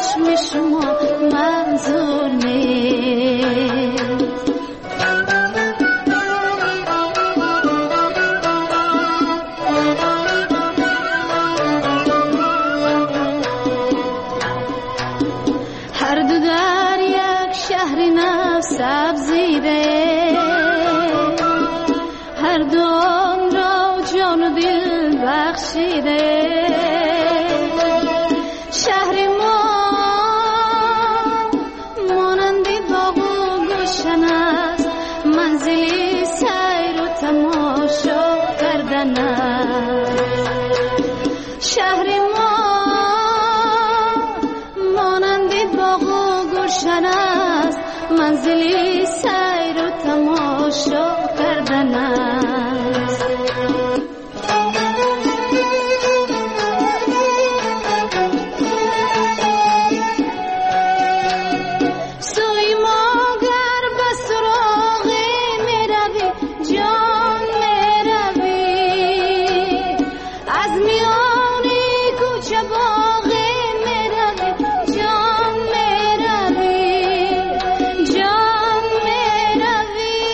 چشم شما منظور نیست. هر دو در یک شهر نو سبزیده، هر دو آن را جان و دل بخشیده. شهر ما مانندی باغ و گلشن است، منزلی سیر و تماشا کردن است. شهر ما مانندی باغ و گلشن است، منزلی سیر و تماشا کردن است. سوی ما گر به سراغ می روی جان می روی، از میان کوچه باغ می روی جان می روی، جان می روی.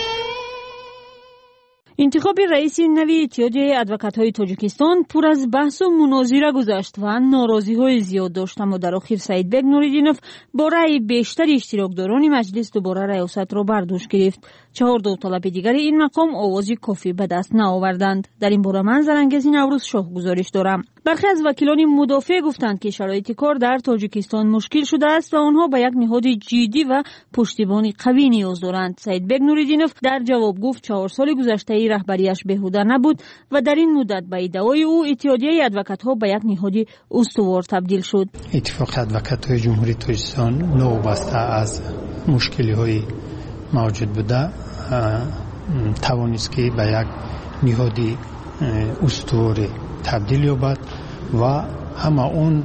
انتخاب رئیس نوی اتحادیه ادوکات‌های تاجیکستان پر از بحث و مناظره گذشت و ناراضی‌های زیاد داشت، اما در آخر سعیدبک نوریدینوف با رأی بیشتر اشتراکداران مجلس دوباره ریاست را بر دوش گرفت. 4 داوطلب دیگر این مقام آوازی کافی به دست نآوردند. در این باره من زرانگزی نوروز شاه گزارش دارم. برخی از وکیلان مدافع گفتند که شرایط کار در تاجیکستان مشکل شده است و آنها به یک نهاد جدی و پشتیبانی قوی نیاز دارند. سعیدبک نوریدینوف در جواب گفت 4 سال گذشته رهبریش بهوده نبود و در این مدت به ادعای او اتحادیه ادوکات‌ها به یک نهاد استوار تبدیل شد. اتفاق ادوکات‌های جمهوری تاجیکستان نوبسته از مشکلی‌های موجود بوده توانست که به یک نهاد استوار تبدیل یابد و همه اون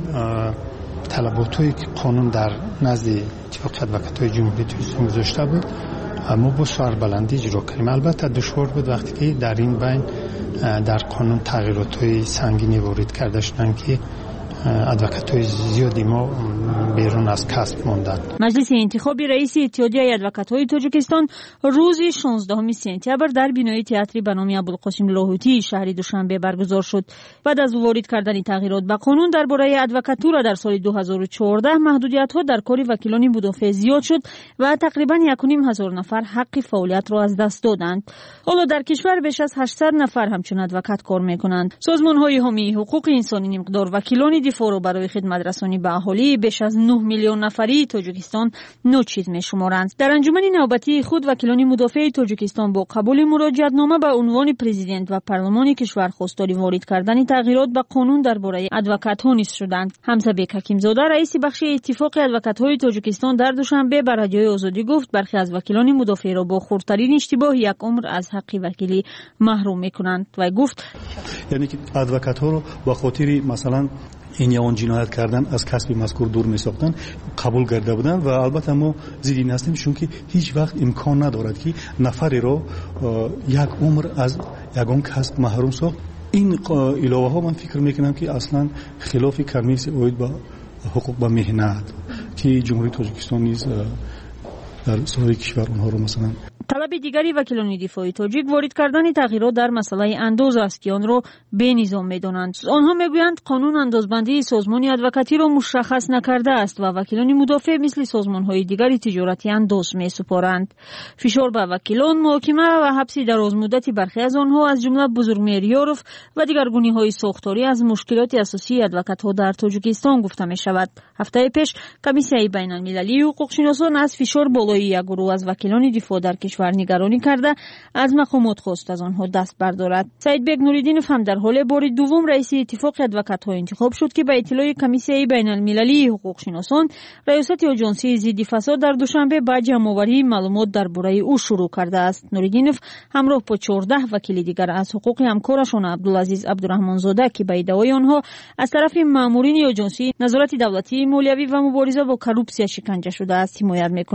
طلبات‌هایی که قانون در نزد اتفاق ادوکات‌های جمهوری تاجیکستان گذاشته بود ما با سربلندی اجرا کردیم. البته دشوار بود وقتی که در این بین در قانون تغییرات‌های سنگینی وارد کرده شدند که ادوکات‌های زیادی ما بیرون از کسب ماندند. مجلس انتخابی رئیس اتحادیه ادوکات‌های تاجیکستان روز 16 سپتامبر در بینای تئاتر به نام ابوالقاسم لاهوتی شهر دوشنبه برگزار شد. بعد از وارد کردن تغییرات به قانون درباره ادوکاتورا در سال 2014 محدودیت‌ها در کار وکیلان مدافع زیاد شد و تقریباً 1,500 نفر حق فعالیت را از دست دادند. حالا در کشور بیش از 800 نفر همچون ادوکات کار می‌کنند. سازمان‌های حامی حقوق انسانی مقدار وکیلان دفاع را برای خدمت رسانی به اهالی بیش از 9 میلیون نفری تاجیکستان ناچیز می‌شمارند. در انجمن نوبتی خود وکیلان مدافع تاجیکستان با قبول مراجعتنامه به عنوان پرزیدنت و پارلمان کشور خواستار وارد کردن تغییرات به قانون درباره ادوکات‌ها نیز شدند. حمزه بیک حکیمزاده رئیس بخش اتفاق ادوکات‌های تاجیکستان در دوشنبه به رادیوی آزادی گفت برخی از وکیلان مدافع را با خردترین اشتباه یک عمر از حق وکیلی محروم می‌کنند و گفت یعنی که ادوکات‌ها رو با خاطر مثلا این یا اون جنایت کردن از کسب مذکور دور می ساختن قبول کرده بودن و البته ما ضد این هستیم چون که هیچ وقت امکان ندارد که نفری را یک عمر از یگان کسب محروم ساخت. این علاوه ها من فکر میکنم که اصلا خلاف کمیس اوید با حقوق با مهنت که جمهوری تاجیکستان نیز در سایر کشور اونها رو مثلا طلب دیگری وکیلان دفاعی تاجیک وارد کردن تغییرات در مسئله انداز است که آن را به نظام می‌دانند. آنها میگویند قانون اندازبندی سازمان ادوکاتی را مشخص نکرده است و وکیلان مدافع مثل سازمان‌های دیگری تجارتی انداز می‌سپارند. فشار به وکیلان، محاکمه و حبس درازمدتی برخی از آنها از جمله بزرگمیریاروف و دیگرگونی‌های ساختاری از مشکلات اساسی ادوکات‌ها در تاجیکستان گفته می‌شود. هفته پیش کمیسیون بین‌المللی حقوق‌شناسان از فشار بالای یک گروه از وکیلان دفاع در کشور نگرانی کرده از مقامات خواست از آنها دست بردارد. سعیدبک نوریدینوف هم در حال بار دوم رئیس اتفاق ادوکات‌ها انتخاب شد که به اطلاع کمیسیون بین‌المللی حقوق‌شناسان ریاست آژانسی ضد فساد در دوشنبه با جمع‌آوری معلومات درباره او شروع کرده است. نوریدینوف همراه با 14 وکیل دیگر از حقوق همکارشان عبدالعزیز عبدالرحمن‌زاده که به ادعای آنها از طرف مامورین آژانسی نظارت دولتی مالیوی و مبارزه با کورپسیا شکنجه شده است حمایت می‌کنند.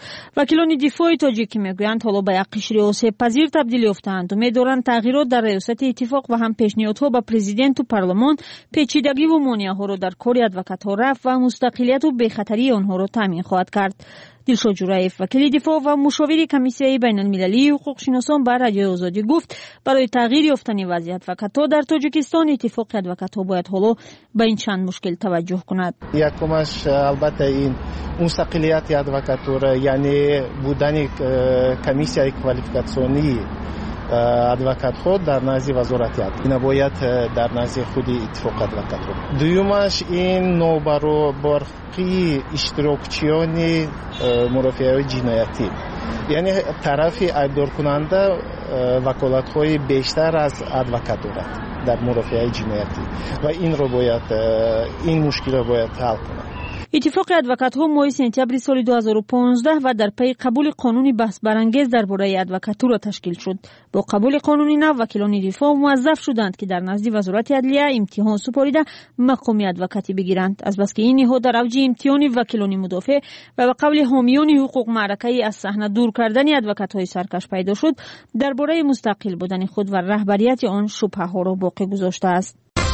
وکیلان دفاع تاجیکی میگویند حالا به یک قشر آسیب پذیر تبدیل یافتند و می‌دارند تغییرات در ریاست اتفاق و هم پیشنهادها به پرزیدنت و پارلمان پیچیدگی و مانع‌ها را در کار ادوکات‌ها رفع و مستقلیت و بی‌خطری آنها را تامین خواهد کرد. دلشاد جورایف وکیل دفاع و مشاور کمیسیون بین المللی حقوق شناسان به رادیو آزادی گفت برای تغییر یافتن وضعیت ادوکات‌ها در تاجیکستان اتفاق ادوکات‌ها باید حالا به این چند مشکل توجه کند. یکمش البته این مستقلیت ادوکاتور، یعنی بودن کمیسیون کوالیفیکاسیونی ادوکات خود در نزد وزارت عدلیه نباید در نزد خود اتفاق ادوکات خود. دویمش این نوبرابری اشتراکچیان مرافعه جنایتی، یعنی طرف ایبدار کننده وکالت های بیشتر از ادوکات دارد در مرافعه جنایتی و این مشکل را باید حل کنند. اتفاق ادوکات‌ها ماه سپتامبر سال 2015 و در پی قبول قانون بحث برانگیز درباره ادوکاتور تشکیل شد. با قبول قانون نو وکیلان دفاع موظف شدند که در نزد وزارت عدلیه امتحان سپاریده مقام ادوکاتی بگیرند، از بس که این نهاد در اوج امتحان وکیلان مدافع و به قول حامیان حقوق معرکه از صحنه دور کردن ادوکات‌های سرکش پیدا شد، درباره مستقل بودن خود و رهبریت آن شبهه‌ها را باقی گذاشته است.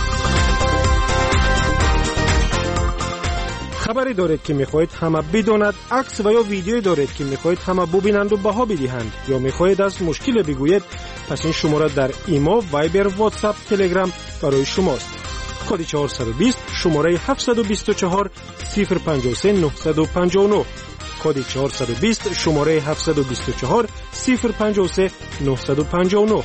خبری دارید که میخواهید همه بداند، عکس و یا ویدیویی دارید که میخواهید همه ببینند و بها بدهند، یا میخواهید از مشکل بگویید، پس این شماره در ایما، وایبر، واتساپ، تلگرام برای شماست. کد 420 شماره 724 053 959. کد 420 شماره 724 053 959.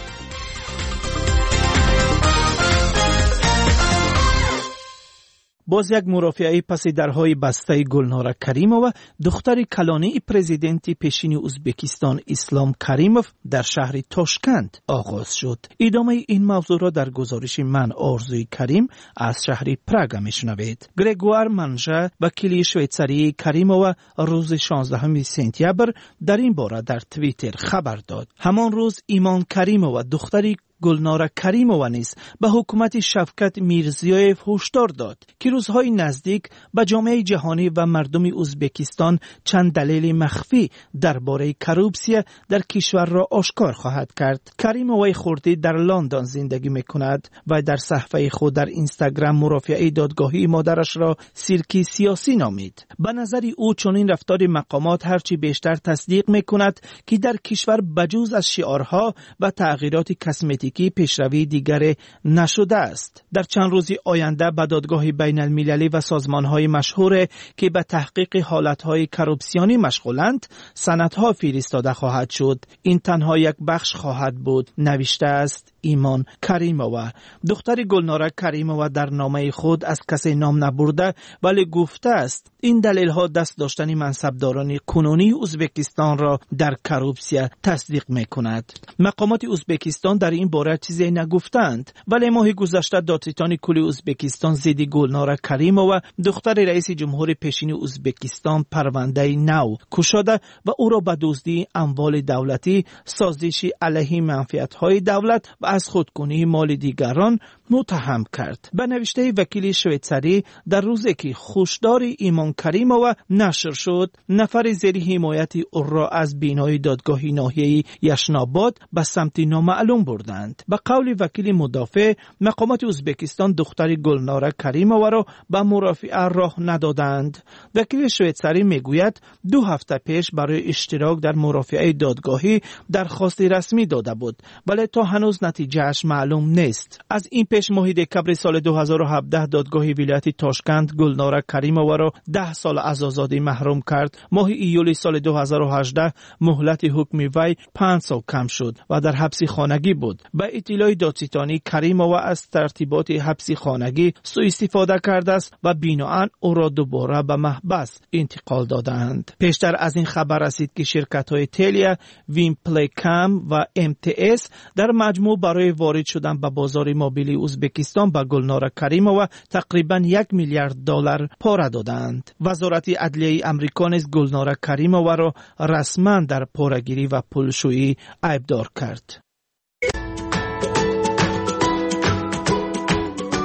باز یک مرافعه پس درهای بسته گلنار کریمووا دختر کلانی پرزیدنت پیشین ازبکستان اسلام کریموف در شهر تاشکند آغاز شد. ادامه این موضوع را در گزارش من آرزوی کریم از شهر پراگ میشنوید. گریگوار منژه وکیل شویتزاری کریمووا روز 16 سپتامبر در این باره در توییتر خبر داد. همان روز ایمان کریمووا دختری گلنار کریمووا نیز به حکومت شفقت میرزیویف هشدار داد که روزهای نزدیک به جامعه جهانی و مردم ازبکستان چند دلیل مخفی درباره کروپسیه در کشور را آشکار خواهد کرد. کریمووا خردی در لندن زندگی میکند و در صفحه خود در اینستاگرام مرافعه دادگاهی مادرش را سیرکی سیاسی نامید. به نظر او چنین رفتار مقامات هرچی بیشتر تصدیق میکند که در کشور بجز از شعارها و تغییرات کسمتیکی پیشروی دیگر نشده است. در چند روز آینده به دادگاه بین المللی و سازمان‌های مشهور که به تحقیق حالت‌های کروپسیونی مشغولند سندها فرستاده خواهد شد. این تنها یک بخش خواهد بود، نوشته است ایمان کریمووا. دختر گلنار کریمووا در نامه خود از کسی نام نبرده ولی گفته است این دلیل‌ها دست داشتن منصبداران کنونی ازبکستان را در کروپسیه تصدیق می‌کند. مقامات ازبکستان در این باره چیزی نگفتند، ولی ماه گذشته دادستان کلی ازبکستان ضد گلنار کریمووا دختر رئیس جمهور پیشین ازبکستان پرونده نو گشاده و او را به دزدی اموال دولتی، سازش علیه منفعت‌های دولت و از خودکنی مال دیگران متهم کرد. به نوشته وکیل شویتزاری در روزی که هشدار ایمان کریمووا نشر شد، نفر زیر حمایت او را از بینای دادگاه ناحیه یشناباد به سمت نامعلوم بردند. به قول وکیل مدافع، مقامات ازبکستان دختر گلنار کریمووا را به مرافعه راه ندادند. وکیل شویتزاری میگوید 2 هفته پیش برای اشتراک در مرافعه دادگاهی درخواست رسمی داده بود، ولی تا هنوز نتیجهش معلوم نیست. از این پیش ماه دکمبر سال 2017 دادگاه ولایت تاشکند گلنار کریمووا را 10 سال از آزادی محروم کرد. ماه ایول سال 2018 مهلت حکم وی 5 سال کم شد و در حبس خانگی بود. به اطلاع دادستانی کریمووا از ترتیبات حبس خانگی سوء استفاده کرده است و بنااً او را دوباره به محبس انتقال دادند. پیشتر از این خبر رسید که شرکت‌های تلیا، وین پلی کام و MTS در مجموع برای وارد شدن به بازار موبیلی ازبکستان به گلنار کریمووا تقریباً 1 میلیارد دلار پاره دادند. وزارت عدلیه آمریکا نیز گلنار کریمووا را رسما در پاره‌گیری و پولشویی ایبدار کرد.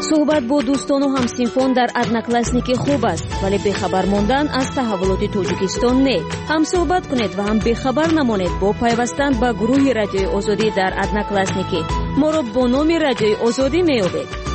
صحبت با دوستان و همسینفان در ادناکلاسنیک خوب است، ولی بخبر ماندن از تحولات تاجیکستان نه. هم صحبت کنید و هم بخبر نمانید با پیوستن به گروه رادیوی آزادی در ادناکلاسنیک. ما را با نام رادیوی آزادی میابید.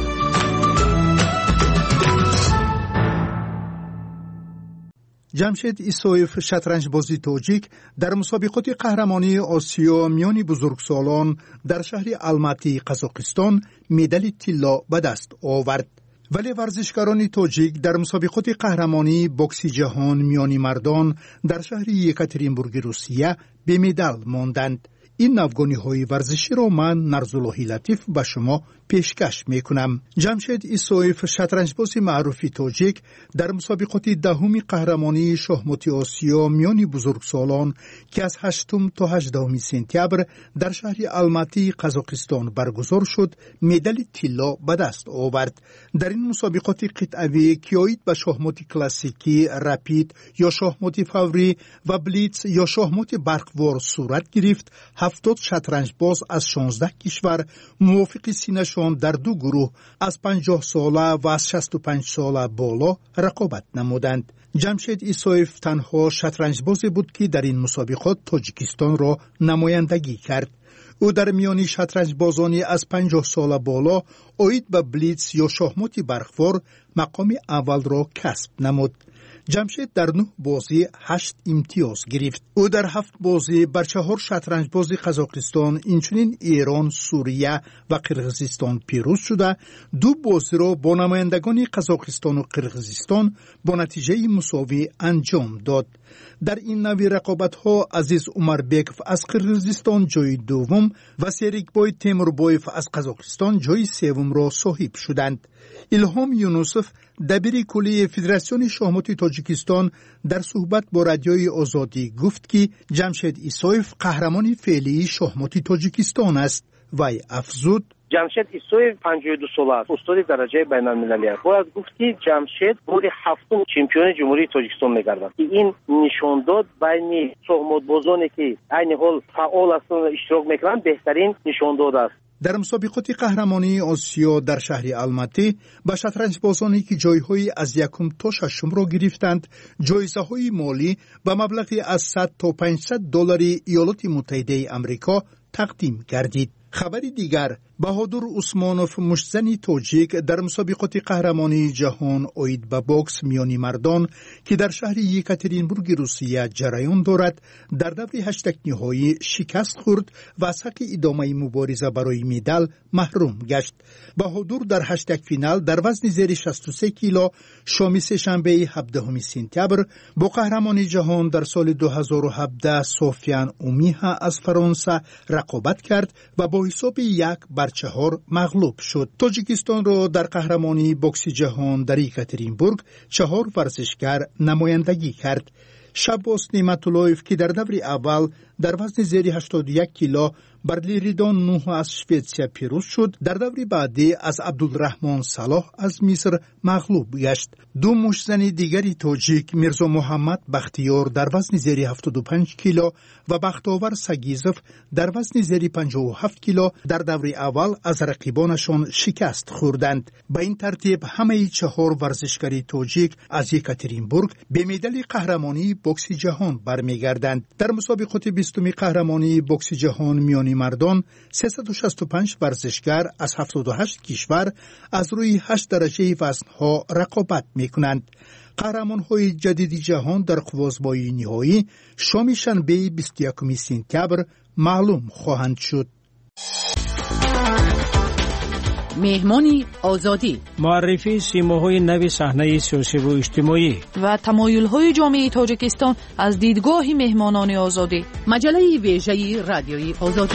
جمشید ایسویف شطرنجبازی تاجیک در مسابقات قهرمانی آسیا میان بزرگسالان در شهر الماتی قزاقستان مدال طلا به دست آورد. ولی ورزشکاران تاجیک در مسابقات قهرمانی بوکس جهان میان مردان در شهر یکاترینبورگ روسیه به مدال ماندند. این نوگانی‌های ورزشی را من نرزاللهی لطیف به شما پیشکش میکنم. جمشید ایسویف شطرنجباز معروف تاجیک در مسابقات دهمی قهرمانی شاهمات آسیا میان بزرگسالان که از 8 تا 18 سپتامبر در شهر الماتی قزاقستان برگزار شد مدال طلا به دست آورد. در این مسابقات قطعه‌ای که آید به شاهمات کلاسیکی، رپید یا شاهمات فوری و بلیتز یا شاهمات برقوار صورت گرفت، 70 شطرنجباز از 16 کشور موافق سینه‌شان در دو گروه از 50 ساله و از 65 ساله بالا رقابت نمودند. جمشید ایسویف تنها شطرنجبازی بود که در این مسابقات تاجیکستان را نمایندگی کرد. او در میان شطرنجبازانی از 50 ساله بالا آید به بلیتز یا شاهمات برقوار مقام اول را کسب نمود. جمشید در 9 بازی 8 امتیاز گرفت. او در 7 بازی بر 4 شطرنجباز قزاقستان، اینچنین ایران، سوریه و قرقیزستان پیروز شده. 2 بازی را با نمایندگان قزاقستان و قرقیزستان با نتیجه مساوی انجام داد. در این نوع رقابت‌ها عزیز عمربکov از قرقیزستان جای دوم و سریکبای تیموربایف از قزاقستان جای سوم را صاحب شدند. الهام یونوسف دبیر کلی فدراسیون شاهمات تاجیکستان در صحبت با رادیوی آزادی گفت که جمشید ایسویف قهرمان فعلی شاهمات تاجیکستان است. وی افزود: جمشید ایسویف 52 ساله است، استاد درجه بین‌المللی است. باید گفت که جمشید بار 7 چمپیون جمهوری تاجیکستان می‌گردد. این نشان داد بین شاهماتبازانی که عین حال فعال هستند و اشتراک می‌کنند بهترین نشان داد است. در مسابقات قهرمانی آسیا در شهر الماتی با شطرنجبازانی که جایهای از 1 تا 6 را گرفتند، جایزه‌های مالی به مبلغی از 100 تا 500 دلار ایالات متحده آمریکا تقدیم گردید. خبری دیگر، بهادر عثمانوف مشتزنی تاجیک در مسابقات قهرمانی جهان آید به بوکس میانی مردان که در شهر یکاترینبورگ روسیه جریان دارد، در دور 8 نهایی شکست خورد و از حق ادامه مبارزه برای مدال محروم گشت. بهادر در 8 فینال در وزن زیر 63 کیلو شام سه‌شنبه 17 سپتامبر با قهرمان جهان در سال 2017 سوفیان اومیها از فرانسه رقابت کرد و با حساب 1-4 مغلوب شد. تاجیکستان را در قهرمانی بوکس جهان در یکاترینبورگ 4 ورزشکار نمایندگی کرد. شباس نعمت‌اللهیف که در دور اول در وزن زیر 81 کیلو بر لیریدان 9 از شویتسیا پیروز شد، در دور بعدی از عبدالرحمن صلاح از مصر مغلوب گشت. 2 مشتزن دیگری تاجیک، میرزا محمد بختیار در وزن زیر 75 کیلو و بختاور سگیزف در وزن زیر 57 کیلو در دور اول از رقیبانشان شکست خوردند. به این ترتیب همه 4 ورزشکاری تاجیک از یکاترینبورگ به مدال قهرمانی بوکس جهان برمیگردند. در مسابقات 20 قهرمانی بوکس جهان میانی مردان 365 ورزشکار از 78 کشور از روی 8 درجه وزن‌ها رقابت می‌کنند. قهرمان‌های جدید جهان در قوزبای نهایی شام شنبه 21 سپتامبر معلوم خواهند شد. مهمانی آزادی، معرفی سیماهای نو صحنه سیاسی و اجتماعی و تمایل‌های جامعه تاجیکستان از دیدگاه مهمانان آزادی. مجله ویژه رادیوی آزادی.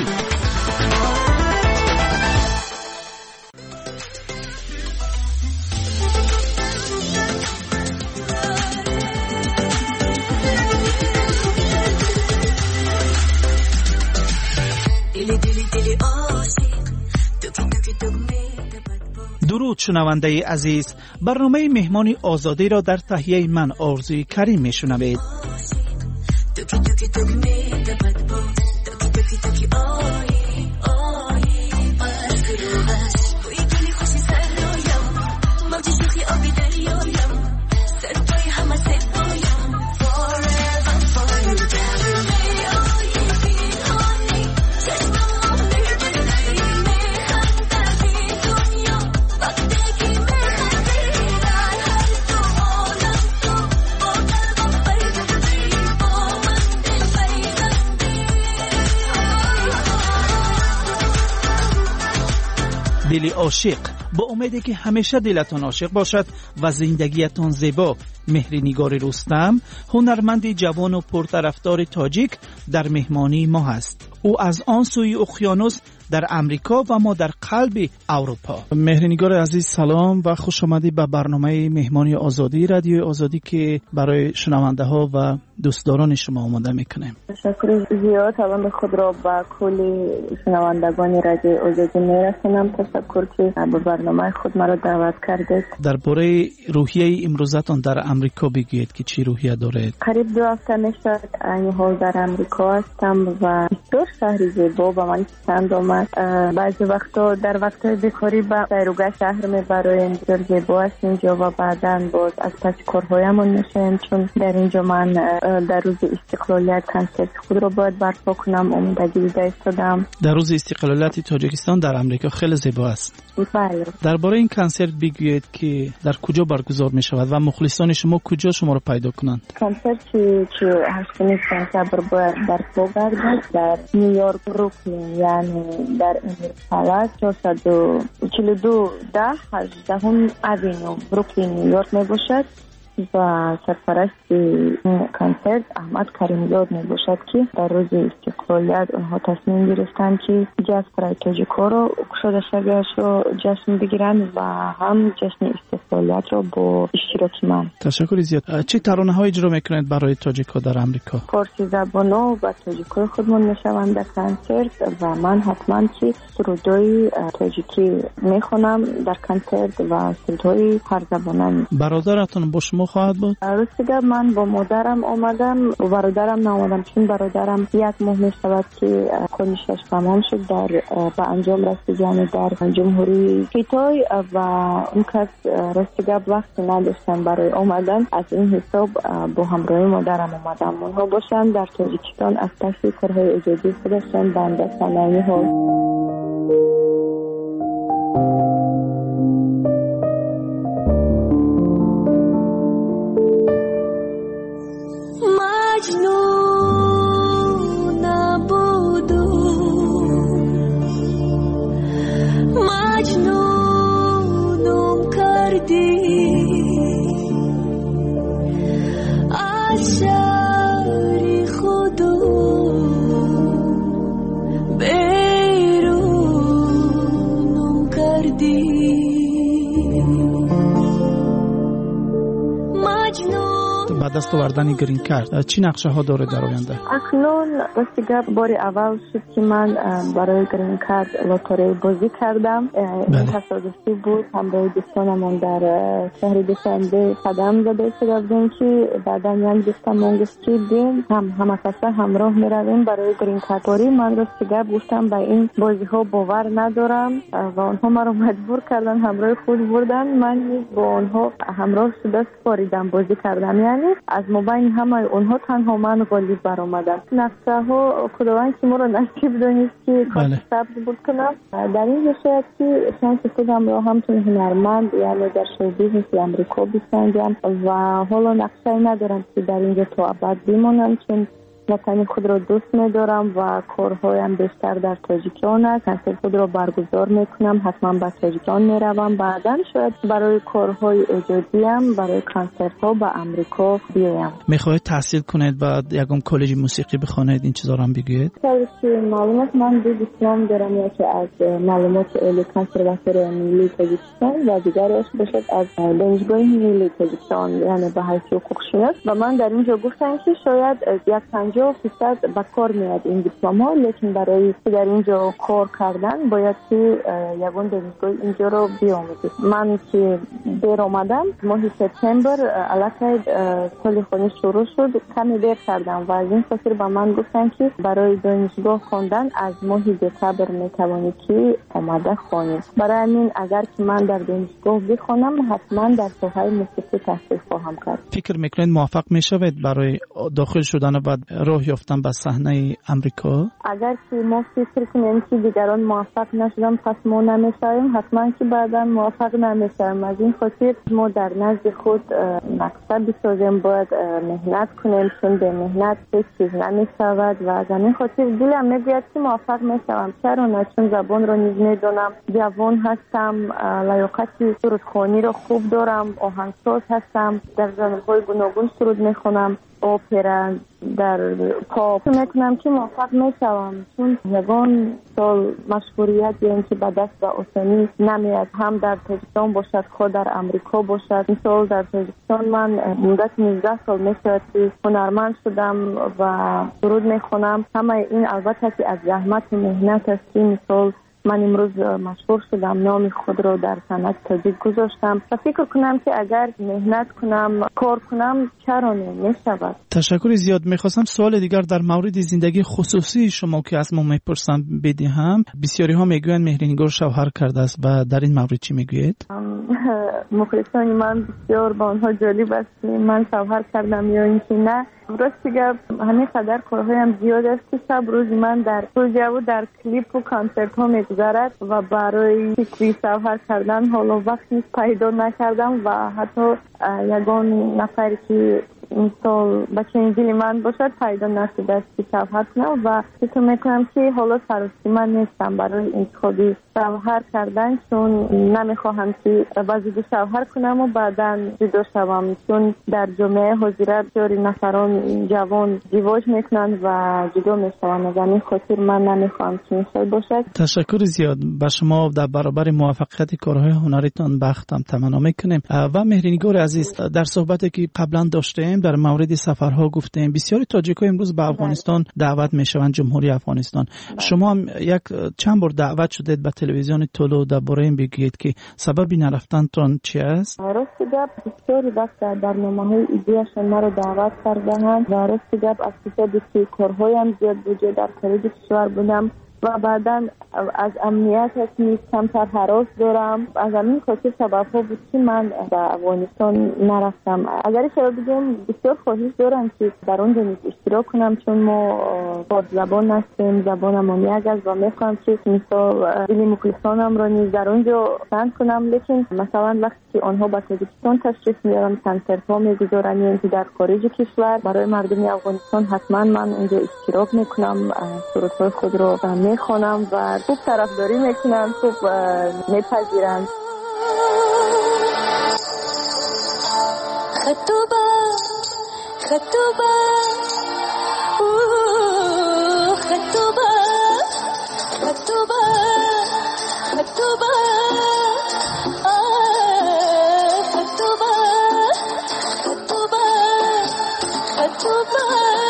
درود شنونده عزیز، برنامه مهمانی آزادی را در تهیه من آرزوی کریم میشنوید. دل عاشق، با امیدی که همیشه دلتان عاشق باشد و زندگیتان زیبا. مهرنگار رستم، هنرمند جوان و پرطرفدار تاجیک، در مهمانی ما هست. او از آن سوی اقیانوس در امریکا و ما در قلب اروپا. مهرنگار عزیز سلام و خوش آمدید به برنامه مهمانی آزادی رادیو آزادی که برای شنونده ها و دوستداران شما آماده میکنیم. تشکر زیاد به خود را با کل شنوندگان رادیو آزادی میرسونم. تشکر که به برنامه خود مرا دعوت کردید. درباره روحیه امروزتان در امریکا بگید که چی روحیه دارید؟ قریب 2 هفته میشه این حال در امریکا هستم و بسیار شهر زیبا به من پسند آمد. بعضی وقتا در وقتهای بیکاری به سیروگاه شهر میبرایم. بسیار زیبا است اینجا و بعدا باز از پس کارهایمون میشیم، چون در اینجا من در روز استقلالیت کنسرت خود را باید برپا کنم. اومدگی دیده ایستادم. در روز استقلالیت تاجیکستان در امریکا خیلی زیبا است. بله. درباره این کنسرت بگویید که در کجا برگزار می شود و مخلصان شما کجا شما را پیدا کنند؟ کنسرت که 8 سپتامبر باید برپا گردد در نیویورک بروکلین، یعنی در امریکا 442 18 اوینیو بروکلین نیویورک می باشد و سرپرست کنسرت احمد کریمزاد می باشد که در روز استقلالیت اونها تصمیم گرفتن که جشن برای تاجیک‌ها رو شده شگرش رو جشن بگیرن و هم جشن استقلالیت رو با اشتراک من. تشکر زیاد. چه ترانه‌هایی اجرا میکنید برای تاجیک‌ها در امریکا؟ فارسی زبان‌ها و تاجیک‌های خودمون میشوند در کنسرت و من حتما که سرودهای تاجیکی میخونم در کنسرت و سرودهای هر زبانه. برادرتون با شما خواهد بود؟ راستی من با مادرم آمدم و برادرم نآمدم، چون برادرم 1 ماه می شود که کنشش تمام شد در به انجام رسید، یعنی در جمهوری کیتای و اون کس راستی وقت نداشتن برای آمدن. از این حساب با همراهی مادرم آمدم. اونها باشن در تاجیکستان از پس کارهای ایجادی خودشان بنده صنایع ها. دست آوردن گرین کارت چی نقشه ها داره در آینده؟ اکنون راستی بار اول شد که من برای گرین کارت لاتاری بازی کردم. این تصادفی بود. همراه دوستانمون در شهر دوشنبه قدم زده شدیم که بعدا یعنی دوستم منگست که بیم همه کسا همراه می رویم برای گرین کارت. باری من راستی گفتم به این بازی ها باور ندارم و آنها مرا مجبور کردن همراه خود بردن. من با آنها همراه شده سپاریدم بازی کردم، یعنی از مبین همه اونها تنها من غالب برآمدم. نقشه ها خداوند که ما رو نصیب دانست که صبر بود کنم. در این شاید که شانس خودم را همچون هنرمند یعنی در شو بیزنس امریکا بسنجم و حالا نقشه ندارم که در اینجا تا ابد بمانم، چون وطن خود را دوست می‌دارم و کارهایم بیشتر در تاجیکستان است. کنسرت خود را برگزار می‌کنم، حتما به تاجیکستان می‌روم. بعداً شاید برای کارهای ایجادیم برای کنسرت‌ها به امریکا بیایم. می‌خواهید تحصیل کنید و یکم کالج موسیقی بخوانید، این چیزا رو هم بگید؟ که معلومات من دو دیپلم دارم، یکی از معلومات عالی کنسرواتوار ملی تاجیکستان و دیگرش باشد از دانشگاه ملی تاجیکستان، یعنی به حیث حقوق‌شناس. و من در اینجا گفتم که شاید 50% به کار میاد این دیپلم‌ها، لیکن برای در اینجا کار کردن باید که یگان دانشگاه اینجا رو بیاموزید. من که دیر آمدم ماه سپتامبر علاقه سال خونی شروع شد، کمی دیر کردم و از این خاطر به من گفتن که برای دانشگاه خواندن از ماه دسامبر میتوانی که آماده خوانی. برای همین اگر که من در دانشگاه بخوانم حتما در ساحه موسیقی تحصیل خواهم کرد. فکر میکنید موفق میشوید برای داخل شدن و راه یافتن به صحنه امریکا؟ اگر که ما فکر کنیم که دیگران موفق نشدن پس ما نمیشیم، حتما که بعدا موفق نمیشیم. از این خاطر ما در نزد خود مقصد بسازیم، باید مهنت کنیم، چون به مهنت هیچ چیز نمیشود و از این خاطر دلم میگوید که موفق میشوم. چرا نه؟ چون زبان را نیز میدونم، جوان هستم، لیاقت سرودخوانی را خوب دارم، آهنگساز هستم، در ژانرهای گوناگون سرود میخونم، اپرا، در پاپ میکنم که موفق میشوم. چون یگان سال مشهوریت یعنی که به دست و آسانی نمیاد، هم در تاجیکستان باشد خود در امریکا باشد. مثال در تاجیکستان من مدت 19 سال میشود که هنرمند شدم و سرود میخونم. همه این البته که از زحمت و مهنت است. مثال من امروز مشهور شدم، نام خود را در صنعت تاجیک گذاشتم و فکر کنم که اگر مهنت کنم، کار کنم، چرا نمیشود. تشکر زیاد. میخواستم سوال دیگر در مورد زندگی خصوصی شما که از ما میپرسم بدهم. بسیاری ها میگویند مهرینگار شوهر کرده است و در این مورد چی میگویید؟ مخلصان من بسیار با آنها جالب است من شوهر کردم یا اینکه نه. راستی گپ همین قدر کارهایم زیاد است که شب روز من در پروژه و در کلیپ و کنسرت ها میگذرد و برای فکری شوهر کردن حالا وقتی پیدا نکردم و حتی یگان نفری که مثال بچه انجیل من باشد پیدا نشده است که شوهر کنم و فکر میکنم که حالا سراستی من نیستم برای انتخابی شوهر کردن، چون نمیخواهم که وزید شوهر کنم و بعدا جدا شوم. چون در جامعه حاضره بسیاری نفران جوان ازدواج میکنن و جدا میشوند. از این خاطر من نمیخواهم که اینطور باشد. تشکر زیاد. به شما در برابر موفقیت کارهای هنریتان بختم تمنا میکنیم. و مهرینگار عزیز، در صحبتی که قبلا داشتیم در مورد سفرها گفتیم بسیاری تاجیک‌ها امروز به افغانستان دعوت میشوند، جمهوری افغانستان. شما هم چند بار دعوت شدید به تلویزیون طلوع، درباره این بگویید که سبب نرفتنتان چی است؟ راستی گپ بسیاری وقت در برنامه‌های ایدیاشون ما رو دعوت کردند و راستی گپ از کسایی که کارهایم زیاد بوده در خارج کشور بودم و بعدا از امنیت هستی کمتر هراس دارم. از همین خاطر سبب‌ها بود که من به افغانستان نرفتم. اگر شما بگم بسیار خواهش دارم که در اونجا نیز اشتراک کنم، چون ما با زبان هستیم، زبانم یک است و میخوام که مثال دلی مخلصانم را نیز در اونجا پسند کنم. لیکن مثلا وقتی که آنها به تاجیکستان تشریف میارن، کنسرت‌ها میگذارن یعنی در خارج کشور، برای مردم افغانستان حتما من اونجا اشتراک میکنم، سرودهای خود را میخونم و خوب طرفداری میکنن، خوب میپذیرن. خطوبه خطوبه خطوبه خطوبه خطوبه خطوبه خطوبه خطوبه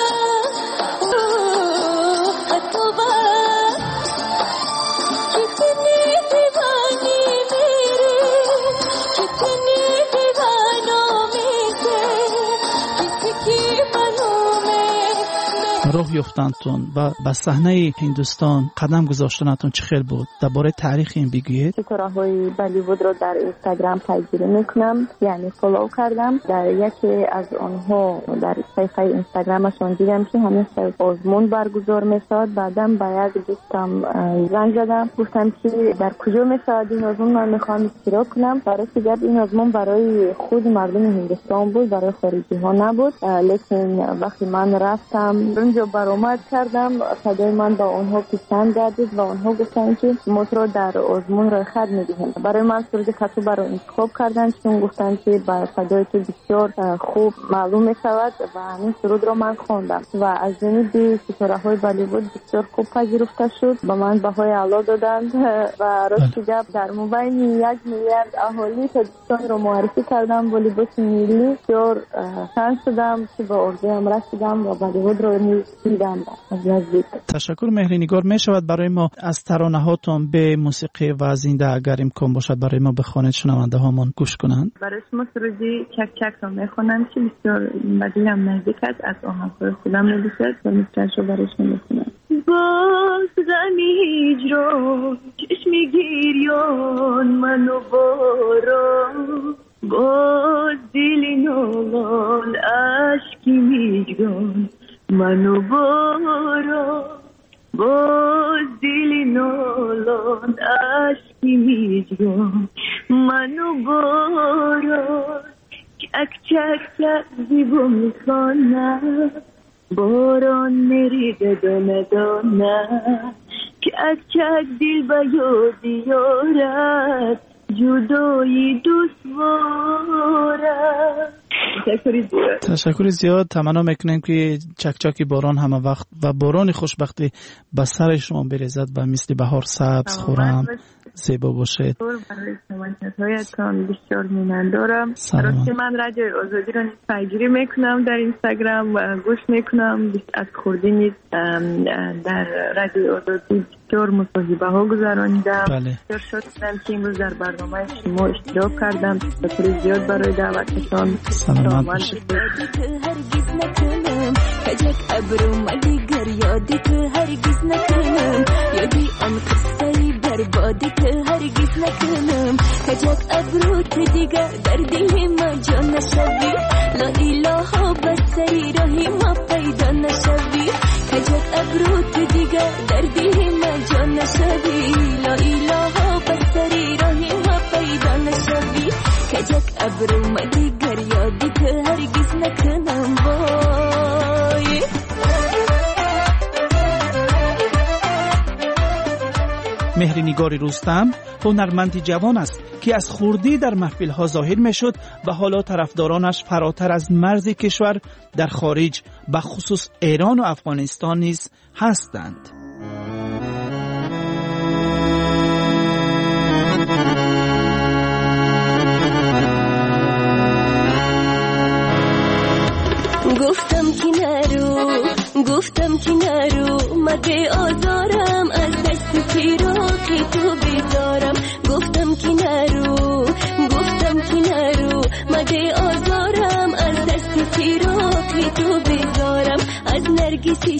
راه یافتنتون و به صحنه هندوستان قدم گذاشتنتون چه خیلی بود؟ درباره تاریخ این بگویید. ستاره‌های بالیوود رو در اینستاگرام پیگیری میکنم، یعنی فالو کردم. در یکی از آنها در صفحه اینستاگرامشون دیدم که همیشه آزمون برگزار میشد. بعدم با یک دوستم زنگ زدم، گفتم که در کجا میشد این آزمون، من میخوام اشتراک کنم. برای که این آزمون برای خود مردم هندوستان بود، برای خارجی ها نبود. لیکن وقتی من رفتم اونجا برآمد کردم، صدای من با آنها پسند گردید و آنها گفتن که ما رو در آزمون رای خط میدیم. برای من سرود خطوبه رو انتخاب کردن، چون گفتن که با صدای تو بسیار خوب معلوم میشود و همین سرود رو من خواندم و از جانب ستاره‌های بالیوود بسیار خوب پذیرفته شد. با من بهای اعلی دادند و راستی گپ در مبین 1 میلیارد اهالی تاجیکستان رو معرفی کردم با لباس ملی. بسیار شانس شدم که به آرزویم رسیدم و بالیوود رو دیدم از نزدیک. تشکر مهرینگار. می شود برای ما از ترانه هاتون به موسیقی و زنده اگر امکان باشد برای ما بخوانید، شنونده هامون گوش کنند؟ برای شما سرودی چک چک رو میخونم که بسیار بدیلم نزدیک است، از آهنگ‌های خودم نوشته و میتونم رو برای شما بخونم. باز غمی هجران چشمی گریان منو باران، باز دل نالان اشکی میگان منو برو باز دلی نالان اشکی میجوام منو برو چک چک چک زیبو میخوانم باران میریده دانه دانه چک چک دل به یادی یارد جدایی دشواره. تشکر زیاد. تمنا میکنیم که چکچاک باران همه وقت و باران خوشبختی به سر شما بریزد و مثل بهار سبز خورم زیبا باشه. برای شمانتهایتان بسیار مینندارم. راستی من رادیوی آزادی را پیگیری میکنم در اینستاگرام و گوش میکنم. از خوردی در رادیوی آزادی بسیار مصاحبه ها گذرانیدم. بسیار شاد شدم که امروز در برنامه شما اشتراک کردم. تشکر زیاد برای دعوتتان. سلامت باشید. هرگز نکنم کجک ابرو مدیگر یادی تو هرگز نکنم یادی آن قصه بربادی تو هرگز نکنم کجک ابرو تو دیگر در دل ما جا نشوی لا اله بسری راهی ما پیدا نشوی کجک ابرو تو دیگر در دل ما جا نشوی لا اله بسری راهی ما پیدا نشوی کجک ابرو مدیگر یادی تو هرگز نکنم وای. مهرنگار رستم هنرمندی جوان است که از خردی در محفل‌ها ظاهر می‌شد و حالا طرفدارانش فراتر از مرز کشور در خارج به خصوص ایران و افغانستان نیز هستند. گفتم که نرو مده آزارم از دست فراقی تو بیزارم گفتم که نرو مده آزارم از دست فراقی تو بیزارم از نرگسی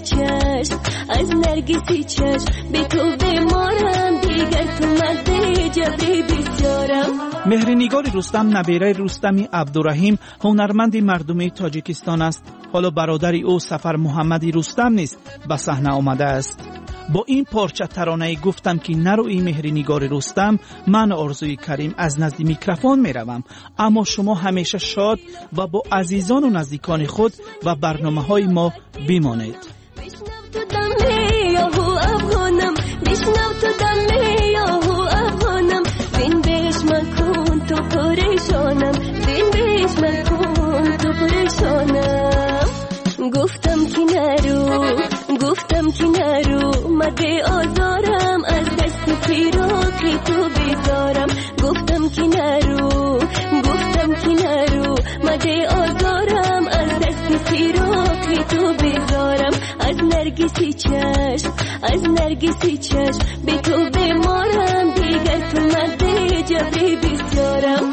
چشم به تو بمارم دیگر تو مده جبری بسیارم. مهرنگار رستم نبیره رستمی عبدالرحیم هنرمند مردمی تاجیکستان است. حالا برادر او سفر محمدی رستم نیز به صحنه آمده است. با این پارچه ترانه گفتم که نروی مهرنگار رستم من آرزوی کریم از نزد میکروفون میروم، اما شما همیشه شاد و با عزیزان و نزدیکان خود و برنامه‌های ما بمانید. بشنو تو دم یاهو افغانم بین بیش من کن تو پریشانم بین بیش من کن تو پریشانم. گفتم که نرو مده آزارم از دست فراقی تو بیزارم گفتم که نرو مده آزارم از دست فراقی تو بیزارم از نرگسی چشم به تو بمارم دیگر تو مده جبری بسیارم.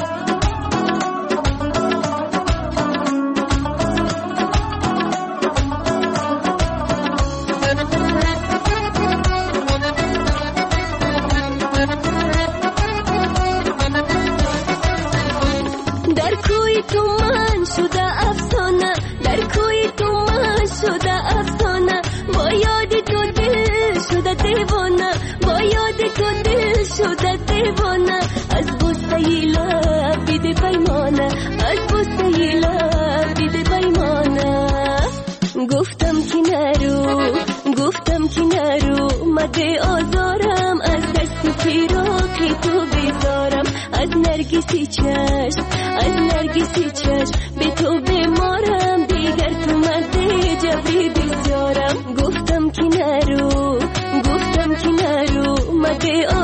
گفتم که نرو مده آزارم از دست فراقی تو بیزارم از نرگسی چشم به تو بمارم دیگر تو مده جبری بسیارم. گفتم که نرو مده